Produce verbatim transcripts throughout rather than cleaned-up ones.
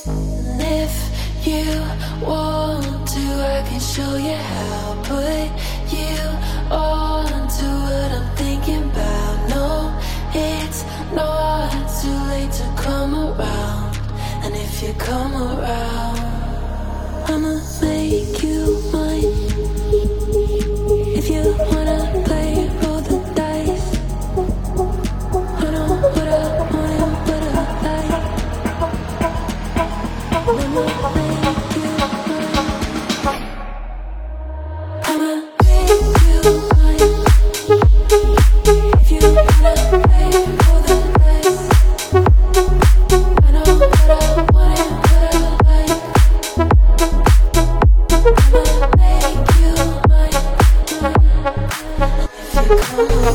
And if you want to, I can show you how. Put you on to what I'm thinking about. No, it's not too late to come around. And if you come around, I'ma make you mine. If you wanna play, roll the dice. I know what I want and what I like. I'ma make you mine. I'ma make you mine. If you wanna play, roll the dice. I know what I want and what I like. I'ma make you mine. If you come around,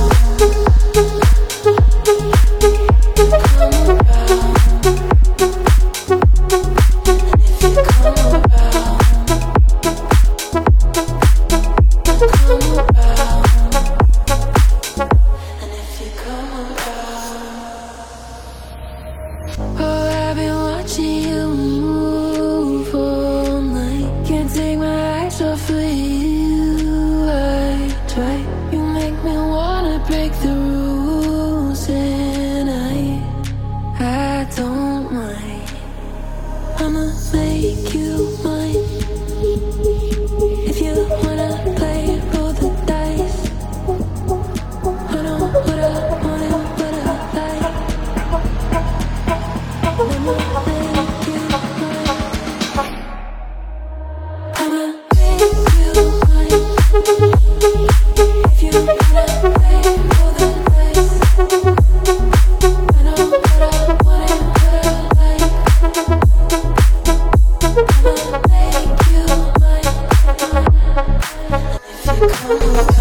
break the rules and I, I don't mind. I'ma make you mine. If you wanna play, roll the dice. I know what I want and what I like. I'ma make you mine. I'ma make you mine. If you wanna play, roll the dice. I know what I want and what I like. I'ma make you mine. If you come around.